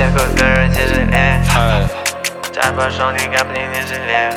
всех купюр тяжелее. Чай пошел, ни капли не жалею.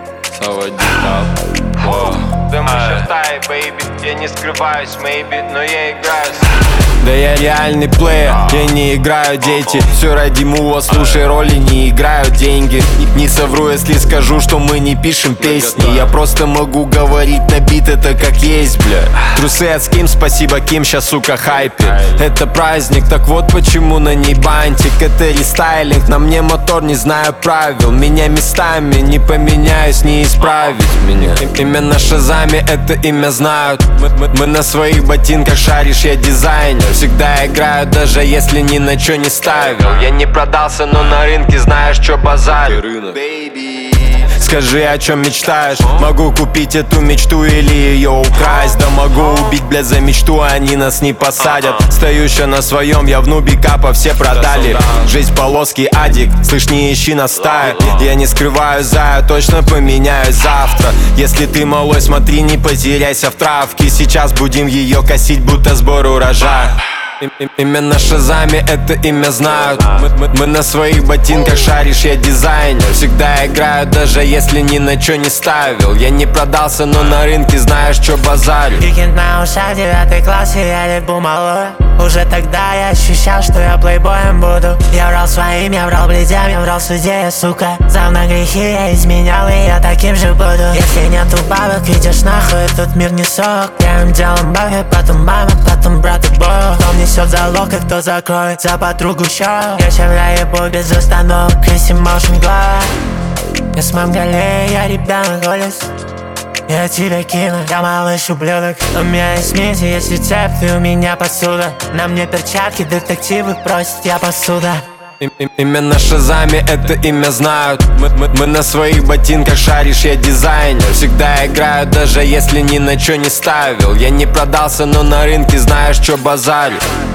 Да мы шестай, бэйби, я не скрываюсь, maybe, но я играю. Да я реальный плеер, я не играю дети. Все ради мува, слушай роли, не играю деньги. Не совру, если скажу, что мы не пишем песни. Я просто могу говорить на бит, это как есть, бля. Трусы от Ским, спасибо Ким, щас, сука, хайпе. Это праздник, так вот почему на ней бантик. Это рестайлинг, на мне мотор, не знаю правил. Меня местами не поменяюсь, не исправить меня. Имя на Шазаме, это имя знают. Мы на своих ботинках, шаришь, я дизайнер. Всегда играю, даже если ни на чё не ставил. Я не продался, но на рынке знаешь, чё базарю. Скажи, о чем мечтаешь? Могу купить эту мечту или ее украсть. Да могу убить, блядь, за мечту, они нас не посадят. Стою еще на своем, я в нубикапа все продали. Жизнь полоски, адик, слышь, не ищи на стае. Я не скрываю зая, точно поменяюсь завтра. Если ты малой, смотри, не потеряйся в травке. Сейчас будем ее косить, будто сбор урожая. Имя на Шазаме, это имя знают. Мы на своих ботинках, шаришь, я дизайнер. Всегда играю, даже если ни на чё не ставил. Я не продался, но на рынке знаешь, чё базарю. Викенд на ушах, 9 классе, я либу малой. Уже тогда я ощущал, что я плейбоем буду. Я врал своим, я врал блядям, я врал в суде, сука. За мной грехи я изменял, и я таким же буду. Если нету бабок, идешь нахуй, тут мир не сок. Первым делом бабки, потом мама, потом брат и бог. Кто несет залог, и кто закроет за подругу счет. Я щавляю ебу без остановок, Криси Motion Glide. Я с Монголией, я ребенок голос. Я тебя кину, я малыш ублюдок. У меня есть миссия, есть рецепт, и у меня посуда. На мне перчатки, детективы просят, я посуда. Имя на Шазаме, это имя знают. Мы на своих ботинках, шаришь, я дизайнер. Всегда играю, даже если ни на чё не ставил. Я не продался, но на рынке знаешь, чё базарю.